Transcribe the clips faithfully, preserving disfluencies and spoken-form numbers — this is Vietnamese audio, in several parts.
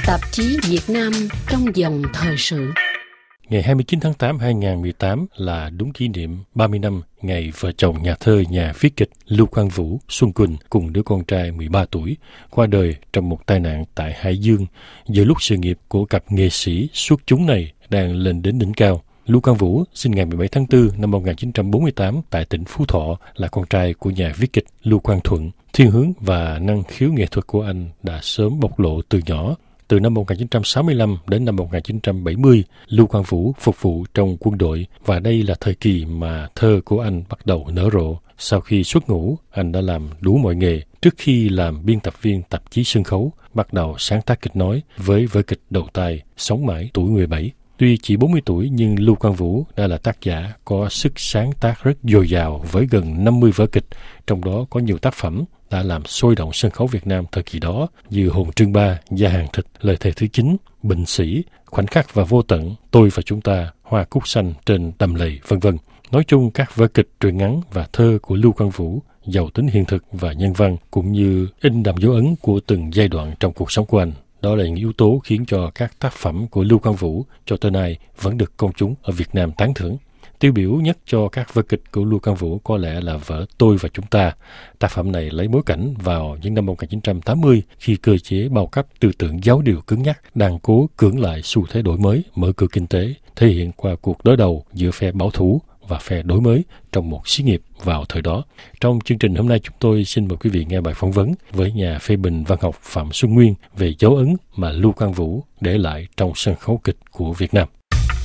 Tạp chí Việt Nam trong dòng thời sự. Ngày hai mươi chín tháng tám năm hai nghìn không trăm mười tám là đúng kỷ niệm ba mươi năm ngày vợ chồng nhà thơ, nhà viết kịch Lưu Quang Vũ, Xuân Quỳnh cùng đứa con trai mười ba tuổi qua đời trong một tai nạn tại Hải Dương, giữa lúc sự nghiệp của cặp nghệ sĩ xuất chúng này đang lên đến đỉnh cao. Lưu Quang Vũ sinh ngày mười bảy tháng tư năm một nghìn chín trăm bốn mươi tám tại tỉnh Phú Thọ, là con trai của nhà viết kịch Lưu Quang Thuận. Thiên hướng và năng khiếu nghệ thuật của anh đã sớm bộc lộ từ nhỏ. Từ năm một nghìn chín trăm sáu mươi lăm đến năm một nghìn chín trăm bảy mươi, Lưu Quang Vũ phục vụ trong quân đội và đây là thời kỳ mà thơ của anh bắt đầu nở rộ. Sau khi xuất ngũ, anh đã làm đủ mọi nghề. Trước khi làm biên tập viên tạp chí sân khấu, bắt đầu sáng tác kịch nói với vở kịch đầu tay Sống mãi tuổi mười bảy. Tuy chỉ bốn mươi tuổi nhưng Lưu Quang Vũ đã là tác giả có sức sáng tác rất dồi dào với gần năm mươi vở kịch, trong đó có nhiều tác phẩm đã làm sôi động sân khấu Việt Nam thời kỳ đó như Hồn Trương Ba, Gia Hàng Thịt, Lời Thề Thứ Chín, Bệnh Sĩ, Khoảnh Khắc và Vô Tận, Tôi và Chúng Ta, Hoa Cúc Xanh trên Đầm Lầy, vân vân. Nói chung, các vở kịch, truyện ngắn và thơ của Lưu Quang Vũ giàu tính hiện thực và nhân văn, cũng như in đậm dấu ấn của từng giai đoạn trong cuộc sống của anh. Đó là những yếu tố khiến cho các tác phẩm của Lưu Quang Vũ cho tới nay vẫn được công chúng ở Việt Nam tán thưởng. Tiêu biểu nhất cho các vở kịch của Lưu Quang Vũ có lẽ là vở Tôi và Chúng Ta. Tác phẩm này lấy bối cảnh vào những năm một nghìn chín trăm tám mươi, khi cơ chế bao cấp tư tưởng giáo điều cứng nhắc đang cố cưỡng lại xu thế đổi mới, mở cửa kinh tế, thể hiện qua cuộc đối đầu giữa phe bảo thủ và phe đổi mới trong một xí nghiệp vào thời đó. Trong chương trình hôm nay, chúng tôi xin mời quý vị nghe bài phỏng vấn với nhà phê bình văn học Phạm Xuân Nguyên về dấu ấn mà Lưu Quang Vũ để lại trong sân khấu kịch của Việt Nam.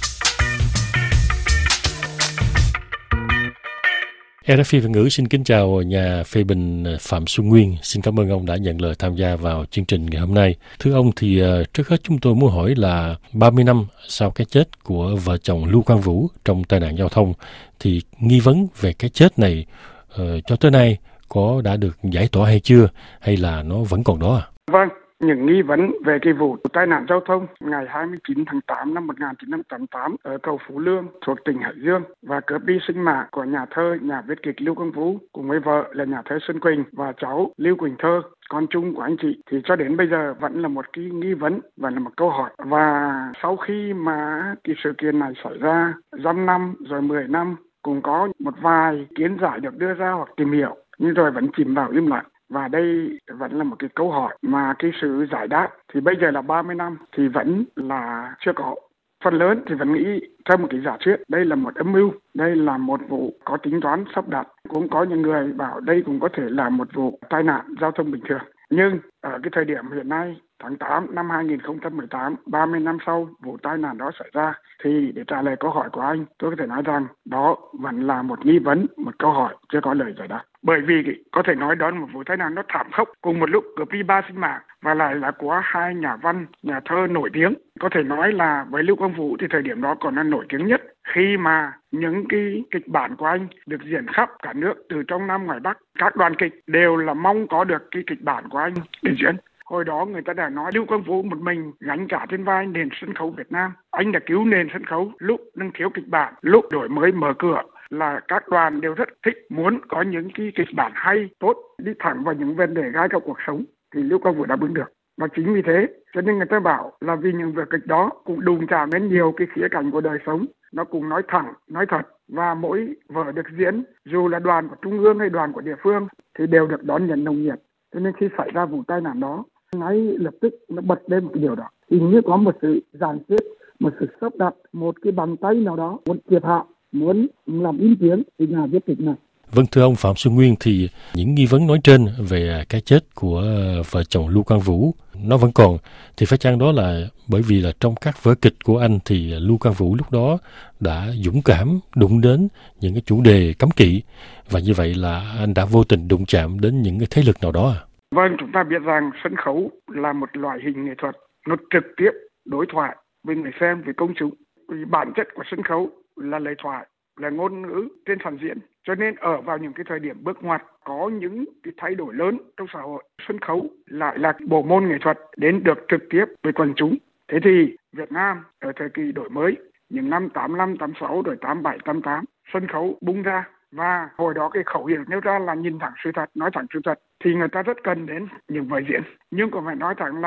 rờ ép i Việt ngữ xin kính chào nhà phê bình Phạm Xuân Nguyên. Xin cảm ơn ông đã nhận lời tham gia vào chương trình ngày hôm nay. Thưa ông, thì trước hết chúng tôi muốn hỏi là ba mươi năm sau cái chết của vợ chồng Lưu Quang Vũ trong tai nạn giao thông, thì nghi vấn về cái chết này uh, cho tới nay có đã được giải tỏa hay chưa, hay là nó vẫn còn đó à? Vâng. Những nghi vấn về cái vụ tai nạn giao thông ngày hai mươi chín tháng tám năm một nghìn chín trăm tám mươi tám ở cầu Phú Lương thuộc tỉnh Hải Dương và cướp đi sinh mạng của nhà thơ, nhà viết kịch Lưu Quang Vũ cùng với vợ là nhà thơ Xuân Quỳnh và cháu Lưu Quỳnh Thơ, con chung của anh chị, thì cho đến bây giờ vẫn là một cái nghi vấn và là một câu hỏi. Và sau khi mà cái sự kiện này xảy ra, dăm năm rồi mười năm, cũng có một vài kiến giải được đưa ra hoặc tìm hiểu, nhưng rồi vẫn chìm vào im lặng. Và đây vẫn là một cái câu hỏi mà cái sự giải đáp thì bây giờ là ba mươi năm thì vẫn là chưa có. Phần lớn thì vẫn nghĩ theo một cái giả thuyết đây là một âm mưu, đây là một vụ có tính toán sắp đặt. Cũng có những người bảo đây cũng có thể là một vụ tai nạn giao thông bình thường. Nhưng ở cái thời điểm hiện nay, tháng tám năm hai nghìn không trăm mười tám, ba mươi năm sau vụ tai nạn đó xảy ra, thì để trả lời câu hỏi của anh, tôi có thể nói rằng đó vẫn là một nghi vấn, một câu hỏi chưa có lời giải đáp. Bởi vì có thể nói đó là một vụ tai nạn nó thảm khốc, cùng một lúc cướp đi ba sinh mạng và lại là của hai nhà văn, nhà thơ nổi tiếng. Có thể nói là với Lưu Quang Vũ thì thời điểm đó còn là nổi tiếng nhất, khi mà những cái kịch bản của anh được diễn khắp cả nước, từ trong Nam ngoài Bắc. Các đoàn kịch đều là mong có được cái kịch bản của anh để diễn. Hồi đó người ta đã nói Lưu Quang Vũ một mình gánh cả trên vai nền sân khấu Việt Nam. Anh đã cứu nền sân khấu lúc đang thiếu kịch bản, lúc đổi mới mở cửa là các đoàn đều rất thích, muốn có những cái kịch bản hay, tốt, đi thẳng vào những vấn đề gai trong cuộc sống, thì Lưu Quang Vũ đã bứng được. Và chính vì thế, cho nên người ta bảo là vì những vở kịch đó cũng đụng chạm đến nhiều cái khía cạnh của đời sống, nó cũng nói thẳng, nói thật, và mỗi vở được diễn, dù là đoàn của trung ương hay đoàn của địa phương, thì đều được đón nhận nồng nhiệt. Cho nên khi xảy ra vụ tai nạn đó, ngay lập tức nó bật lên một cái điều đó, thì như có một sự giàn xếp, một sự sắp đặt, một cái bàn tay nào đó muốn triệt hạ, muốn làm im tiếng thì nhà viết kịch này. Vâng, thưa ông Phạm Xuân Nguyên, thì những nghi vấn nói trên về cái chết của vợ chồng Lưu Quang Vũ nó vẫn còn, thì phải chăng đó là bởi vì là trong các vở kịch của anh thì Lưu Quang Vũ lúc đó đã dũng cảm đụng đến những cái chủ đề cấm kỵ, và như vậy là anh đã vô tình đụng chạm đến những cái thế lực nào đó à? Vâng, chúng ta biết rằng sân khấu là một loại hình nghệ thuật, nó trực tiếp đối thoại với người xem, với công chúng. Bản chất của sân khấu là lời thoại, là ngôn ngữ trên phản diễn. Cho nên ở vào những cái thời điểm bước ngoặt, có những cái thay đổi lớn trong xã hội, sân khấu lại là bộ môn nghệ thuật đến được trực tiếp với quần chúng. Thế thì Việt Nam ở thời kỳ đổi mới, những năm tám mươi lăm, tám mươi sáu rồi tám mươi bảy, tám mươi tám, sân khấu bung ra. Và hồi đó cái khẩu hiệu nêu ra là nhìn thẳng sự thật, nói thẳng sự thật, thì người ta rất cần đến những vở diễn. Nhưng còn phải nói thẳng là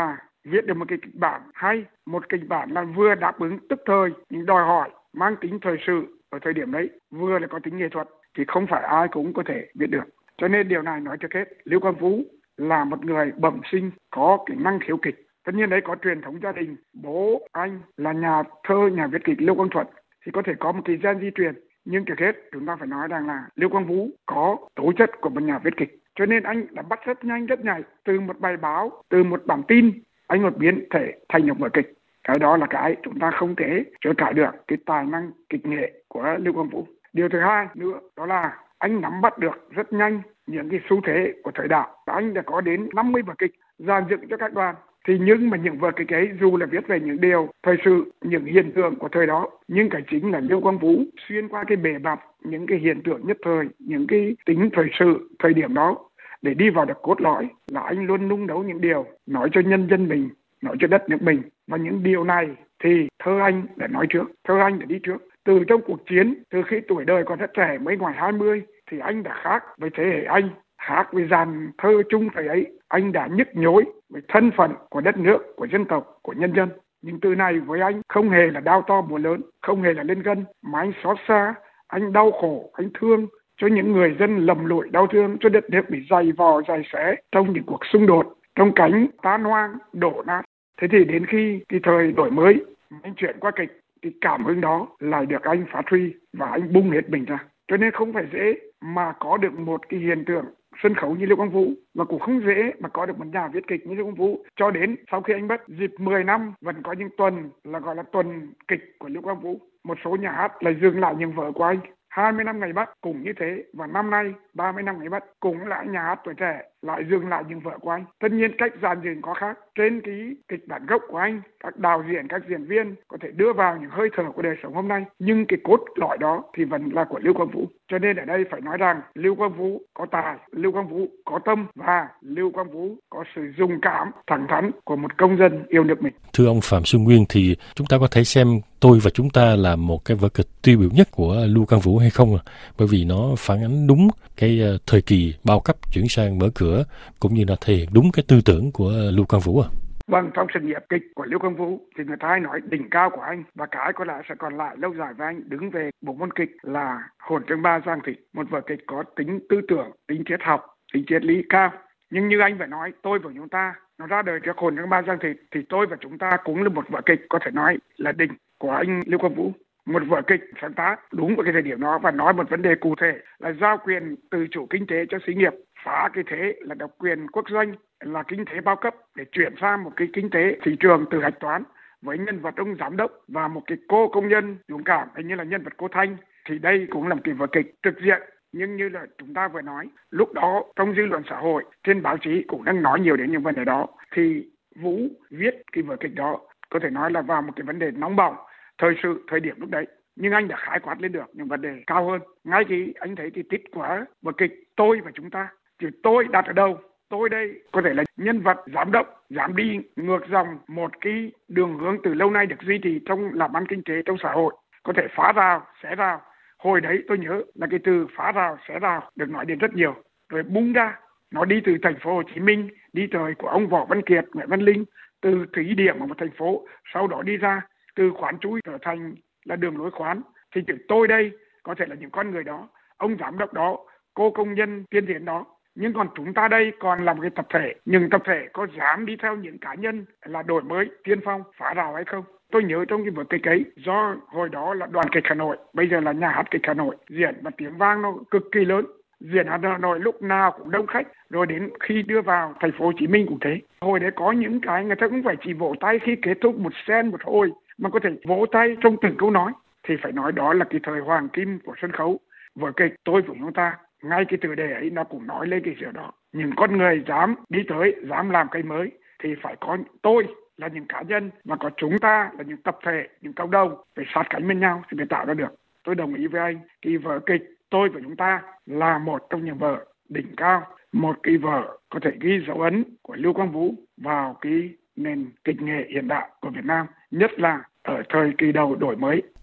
viết được một cái kịch bản hay, một kịch bản là vừa đáp ứng tức thời những đòi hỏi mang tính thời sự ở thời điểm đấy, vừa là có tính nghệ thuật, thì không phải ai cũng có thể viết được. Cho nên điều này nói trước hết, Lưu Quang Vũ là một người bẩm sinh có kỹ năng khiếu kịch. Tất nhiên đấy có truyền thống gia đình, bố anh là nhà thơ, nhà viết kịch Lưu Quang Thuận thì có thể có một cái gen di truyền. Nhưng trước hết chúng ta phải nói rằng là Lưu Quang Vũ có tố chất của một nhà viết kịch. Cho nên anh đã bắt rất nhanh, rất nhạy, từ một bài báo, từ một bản tin, anh một biến thể thành một vở kịch. Cái đó là cái chúng ta không thể chối cãi được, cái tài năng kịch nghệ của Lưu Quang Vũ. Điều thứ hai nữa đó là anh nắm bắt được rất nhanh những cái xu thế của thời đại. Anh đã có đến năm mươi vở kịch dàn dựng cho các đoàn. Thì nhưng mà những vở kịch ấy dù là viết về những điều thời sự, những hiện tượng của thời đó, nhưng cái chính là Lưu Quang Vũ xuyên qua cái bề mặt những cái hiện tượng nhất thời, những cái tính thời sự thời điểm đó để đi vào được cốt lõi, là anh luôn nung nấu những điều nói cho nhân dân mình, nói cho đất nước mình. Và những điều này thì thơ anh đã nói trước, thơ anh đã đi trước. Từ trong cuộc chiến, từ khi tuổi đời còn rất trẻ mới ngoài hai mươi thì anh đã khác với thế hệ anh, khác với dàn thơ chung thời ấy. Anh đã nhức nhối với thân phận của đất nước, của dân tộc, của nhân dân. Nhưng từ này với anh không hề là đau to búa lớn, không hề là lên gân, mà anh xót xa, anh đau khổ, anh thương cho những người dân lầm lụi đau thương, cho đất nước bị dày vò, dày xé trong những cuộc xung đột, trong cảnh tan hoang, đổ nát. Thế thì đến khi cái thời đổi mới, anh chuyển qua kịch, cái cảm hứng đó lại được anh phát huy và anh bung hết mình ra. Cho nên không phải dễ mà có được một cái hiện tượng sân khấu như Lưu Quang Vũ, và cũng không dễ mà có được một nhà viết kịch như Lưu Quang Vũ. Cho đến sau khi anh mất, dịp mười năm vẫn có những tuần là gọi là tuần kịch của Lưu Quang Vũ. Một số nhà hát lại dừng lại những vở của anh. hai mươi năm ngày Bắc cũng như thế, và năm nay ba mươi năm ngày Bắc cũng là nhà hát tuổi trẻ lại dừng lại những vở của anh. Tất nhiên cách dàn dựng có khác, trên cái kịch bản gốc của anh, các đạo diễn, các diễn viên có thể đưa vào những hơi thở của đời sống hôm nay, nhưng cái cốt lõi đó thì vẫn là của Lưu Quang Vũ. Cho nên ở đây phải nói rằng Lưu Quang Vũ có tài, Lưu Quang Vũ có tâm, và Lưu Quang Vũ có sự dũng cảm, thẳng thắn của một công dân yêu nước mình. Thưa ông Phạm Xuân Nguyên, thì chúng ta có thể xem Tôi và Chúng ta là một cái vở kịch tiêu biểu nhất của Lưu Quang Vũ hay không? Bởi vì nó phản ánh đúng cái thời kỳ bao cấp chuyển sang mở cửa, cũng như là thể hiện đúng cái tư tưởng của Lưu Quang Vũ à? Vâng, trong sự nghiệp kịch của Lưu Quang Vũ thì người ta hay nói đỉnh cao của anh, và cái có lẽ sẽ còn lại lâu dài với anh đứng về bộ môn kịch là Hồn Trương Ba Giang Thị, một vở kịch có tính tư tưởng, tính triết học, tính triết lý cao. Nhưng như anh phải nói, Tôi và Chúng ta nó ra đời trước Hồn Trương Ba Giang Thị, thì Tôi và Chúng ta cũng là một vở kịch có thể nói là đỉnh của anh Lưu Quang Vũ. Một vở kịch sáng tác đúng vào cái thời điểm đó và nói một vấn đề cụ thể là giao quyền tự chủ kinh tế cho xí nghiệp, phá cái thế là độc quyền quốc doanh, là kinh tế bao cấp, để chuyển sang một cái kinh tế thị trường từ hạch toán với nhân vật ông giám đốc và một cái cô công nhân dũng cảm, hình như là nhân vật cô Thanh. Thì đây cũng là một cái vở kịch trực diện. Nhưng như là chúng ta vừa nói, lúc đó trong dư luận xã hội, trên báo chí cũng đang nói nhiều đến những vấn đề đó, thì Vũ viết cái vở kịch đó có thể nói là vào một cái vấn đề nóng bỏng thời sự thời điểm lúc đấy, nhưng anh đã khái quát lên được những vấn đề cao hơn. Ngay khi anh thấy cái tít của vở kịch Tôi và Chúng ta, thì tôi đặt ở đâu? Tôi đây có thể là nhân vật giám đốc dám đi ngược dòng một cái đường hướng từ lâu nay được duy trì trong làm ăn kinh tế trong xã hội, có thể phá rào, xé rào. Hồi đấy tôi nhớ là cái từ phá rào, xé rào được nói đến rất nhiều, rồi bung ra. Nó đi từ thành phố Hồ Chí Minh, đi thời của ông Võ Văn Kiệt, Nguyễn Văn Linh, từ thí điểm ở một thành phố, sau đó đi ra từ khoán chui trở thành là đường lối khoán. Thì chữ tôi đây có thể là những con người đó, ông giám đốc đó, cô công nhân tiên tiến đó. Nhưng còn chúng ta đây còn là một cái tập thể. Nhưng tập thể có dám đi theo những cá nhân là đổi mới, tiên phong, phá rào hay không? Tôi nhớ trong cái vở kịch ấy, do hồi đó là Đoàn kịch Hà Nội, bây giờ là Nhà hát kịch Hà Nội, diễn và tiếng vang nó cực kỳ lớn. Diễn Hà Nội lúc nào cũng đông khách, rồi đến khi đưa vào thành phố Hồ Chí Minh cũng thế. Hồi đấy có những cái người ta cũng phải chỉ vỗ tay khi kết thúc một scene một hồi, mà có thể vỗ tay trong từng câu nói. Thì phải nói đó là cái thời hoàng kim của sân khấu. Vở kịch Tôi và Chúng ta, ngay cái từ đề ấy nó cũng nói lên cái điều đó. Những con người dám đi tới, dám làm cái mới thì phải có tôi là những cá nhân, và có chúng ta là những tập thể, những cộng đồng phải sát cánh bên nhau thì mới tạo ra được. Tôi đồng ý với anh, cái vở kịch Tôi và Chúng ta là một trong những vở đỉnh cao, một cái vở có thể ghi dấu ấn của Lưu Quang Vũ vào cái nền kịch nghệ hiện đại của Việt Nam, nhất là ở thời kỳ đầu đổi mới.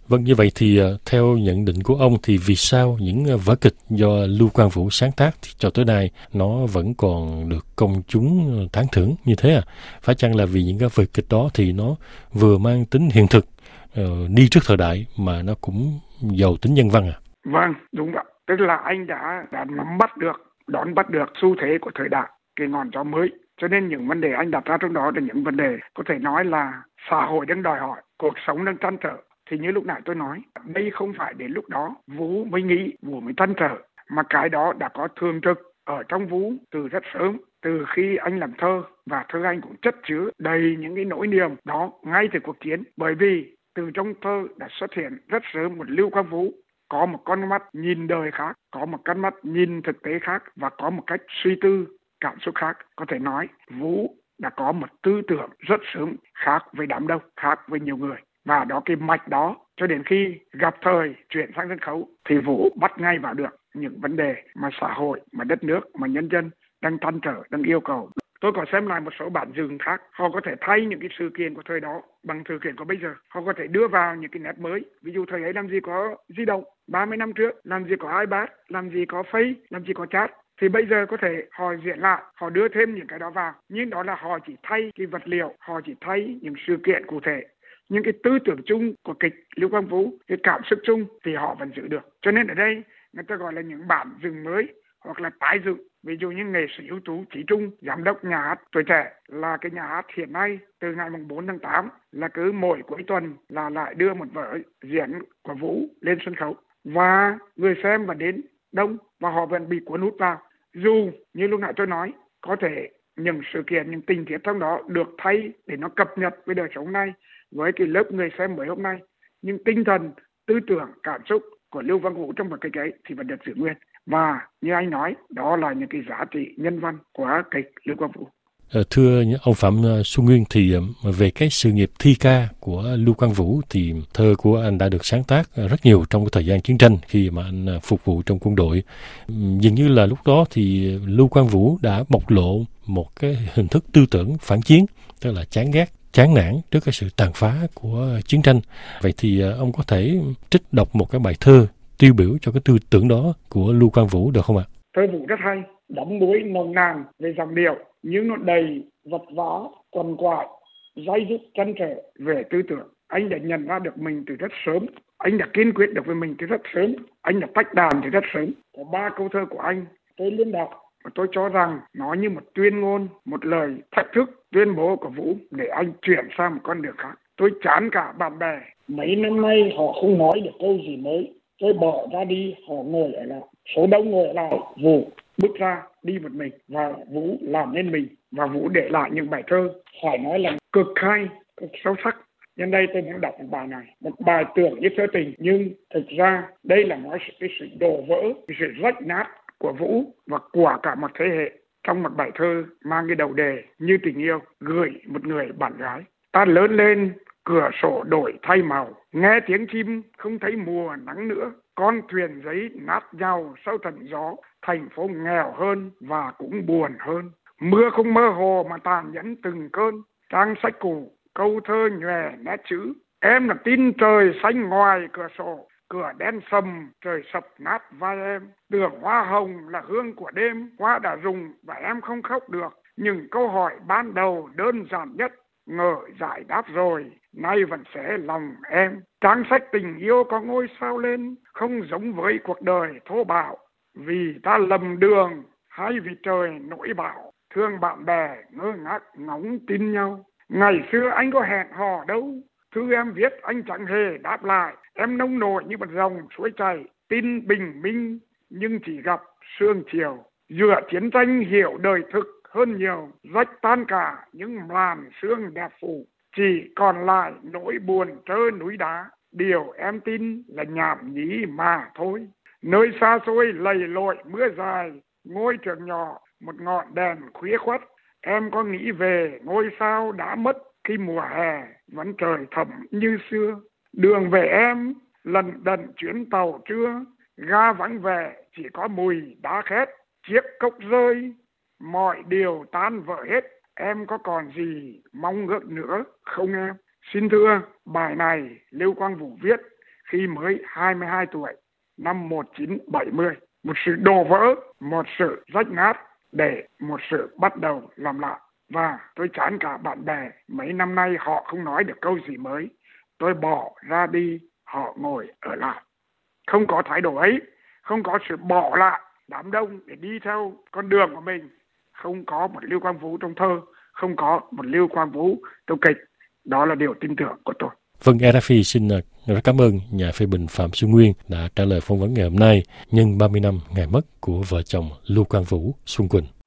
Vâng, như vậy thì theo nhận định của ông thì vì sao những vở kịch do Lưu Quang Vũ sáng tác thì cho tới nay nó vẫn còn được công chúng tán thưởng như thế à? Phải chăng là vì những cái vở kịch đó thì nó vừa mang tính hiện thực, uh, đi trước thời đại mà nó cũng giàu tính nhân văn à? Vâng, đúng vậy. Tức là anh đã, đã nắm bắt được, đón bắt được xu thế của thời đại, cái ngọn gió mới. Cho nên những vấn đề anh đặt ra trong đó là những vấn đề có thể nói là xã hội đang đòi hỏi, cuộc sống đang trăn trở. Thì như lúc nãy tôi nói, đây không phải đến lúc đó Vũ mới nghĩ, Vũ mới trăn trở, mà cái đó đã có thường trực ở trong Vũ từ rất sớm, từ khi anh làm thơ, và thơ anh cũng chất chứa đầy những cái nỗi niềm đó ngay từ cuộc chiến. Bởi vì từ trong thơ đã xuất hiện rất sớm một Lưu Quang Vũ có một con mắt nhìn đời khác, có một con mắt nhìn thực tế khác, và có một cách suy tư cảm xúc khác. Có thể nói Vũ đã có một tư tưởng rất sớm khác với đám đông, khác với nhiều người, và đó cái mạch đó cho đến khi gặp thời chuyển sang sân khấu thì Vũ bắt ngay vào được những vấn đề mà xã hội, mà đất nước, mà nhân dân đang trăn trở, đang yêu cầu. Tôi có xem lại một số bản dựng khác, họ có thể thay những cái sự kiện của thời đó bằng sự kiện của bây giờ, họ có thể đưa vào những cái nét mới. Ví dụ thời ấy làm gì có di động, ba mươi năm trước làm gì có iPad, làm gì có Face, làm gì có chat, thì bây giờ có thể họ diễn lại, họ đưa thêm những cái đó vào, nhưng đó là họ chỉ thay cái vật liệu, họ chỉ thay những sự kiện cụ thể, những cái tư tưởng chung của kịch Lưu Quang Vũ, cái cảm xúc chung thì họ vẫn giữ được. Cho nên ở đây người ta gọi là những bản dựng mới hoặc là tái dựng. Ví dụ như nghệ sĩ ưu tú Chí Trung, giám đốc nhà hát Tuổi Trẻ, là cái nhà hát hiện nay từ ngày bốn tháng tám là cứ mỗi cuối tuần là lại đưa một vở diễn của Vũ lên sân khấu, và người xem và đến đông, và họ vẫn bị cuốn hút vào. Dù như lúc nãy tôi nói, có thể những sự kiện, những tình tiết trong đó được thay để nó cập nhật với đời sống này, với cái lớp người xem mới hôm nay, nhưng tinh thần, tư tưởng, cảm xúc của Lưu Quang Vũ trong một cái ấy thì vẫn được giữ nguyên. Và như anh nói, đó là những cái giá trị nhân văn của kịch Lưu Quang Vũ. Thưa ông Phạm Xuân Nguyên, thì về cái sự nghiệp thi ca của Lưu Quang Vũ thì thơ của anh đã được sáng tác rất nhiều trong cái thời gian chiến tranh khi mà anh phục vụ trong quân đội. Dường như là lúc đó thì Lưu Quang Vũ đã bộc lộ một cái hình thức tư tưởng phản chiến, tức là chán ghét, chán nản trước cái sự tàn phá của chiến tranh. Vậy thì ông có thể trích đọc một cái bài thơ tiêu biểu cho cái tư tưởng đó của Lưu Quang Vũ được không ạ? Thơ Vũ rất hay, đắm đuối nồng nàn về dòng điệu, nhưng nó đầy vật vã, quằn quại, day dứt trăn trở về tư tưởng. Anh đã nhận ra được mình từ rất sớm, anh đã kiên quyết được với mình từ rất sớm, anh đã tách đàn từ rất sớm. Có ba câu thơ của anh tôi luôn đọc, và tôi cho rằng nó như một tuyên ngôn, một lời thách thức, tuyên bố của Vũ để anh chuyển sang một con đường khác. Tôi chán cả bạn bè, mấy năm nay họ không nói được câu gì mới, tôi bỏ ra đi, họ ngồi ở lại, số đông ngồi ở lại, Vũ bước ra đi một mình, và Vũ làm nên mình, và Vũ để lại những bài thơ phải nói là cực hay, cực sâu sắc. Nhân đây tôi muốn đọc một bài này, một bài tưởng như thơ tình, nhưng thực ra đây là nói cái sự đổ vỡ, cái sự rách nát của Vũ và của cả một thế hệ, trong một bài thơ mang cái đầu đề Như tình yêu gửi một người bạn gái. Ta lớn lên, cửa sổ đổi thay màu, nghe tiếng chim không thấy mùa nắng nữa, con thuyền giấy nát nhau sau trận gió, thành phố nghèo hơn và cũng buồn hơn. Mưa không mơ hồ mà tàn nhẫn từng cơn, trang sách cũ câu thơ nhòe nét chữ. Em là tin trời xanh ngoài cửa sổ, cửa đen sầm trời sập nát vai em. Tưởng hoa hồng là hương của đêm, hoa đã rụng và em không khóc được. Những câu hỏi ban đầu đơn giản nhất ngờ giải đáp rồi, nay vẫn sẽ lòng em. Trang sách tình yêu có ngôi sao lên, không giống với cuộc đời thô bạo. Vì ta lầm đường hay vì trời nỗi bão, thương bạn bè ngơ ngác ngóng tin nhau. Ngày xưa anh có hẹn hò đâu, thư em viết anh chẳng hề đáp lại. Em nông nổi như một dòng suối chảy, tin bình minh nhưng chỉ gặp sương chiều. Dựa chiến tranh hiểu đời thực hơn nhiều, rách tan cả những làn sương đẹp phủ. Chỉ còn lại nỗi buồn trơ núi đá, điều em tin là nhảm nhí mà thôi. Nơi xa xôi lầy lội mưa dài, ngôi trường nhỏ một ngọn đèn khuya khuất. Em có nghĩ về ngôi sao đã mất khi mùa hè vẫn trời thẳm như xưa. Đường về em lần đần chuyến tàu trưa, ga vắng vẻ chỉ có mùi đá khét. Chiếc cốc rơi, mọi điều tan vỡ hết. Em có còn gì mong ước nữa không em? Xin thưa, bài này Lưu Quang Vũ viết khi mới hai mươi hai tuổi năm một nghìn chín trăm bảy mươi. Một sự đổ vỡ, một sự rách nát để một sự bắt đầu làm lại. Và tôi chán cả bạn bè, mấy năm nay họ không nói được câu gì mới. Tôi bỏ ra đi, họ ngồi ở lại. Không có thái độ ấy, không có sự bỏ lại đám đông để đi theo con đường của mình. Không có một Lưu Quang Vũ trong thơ, không có một Lưu Quang Vũ trong kịch. Đó là điều tin tưởng của tôi. Vâng, rờ ép i xin rất cảm ơn nhà phê bình Phạm Xuân Nguyên đã trả lời phỏng vấn ngày hôm nay nhân ba mươi năm ngày mất của vợ chồng Lưu Quang Vũ, Xuân Quỳnh.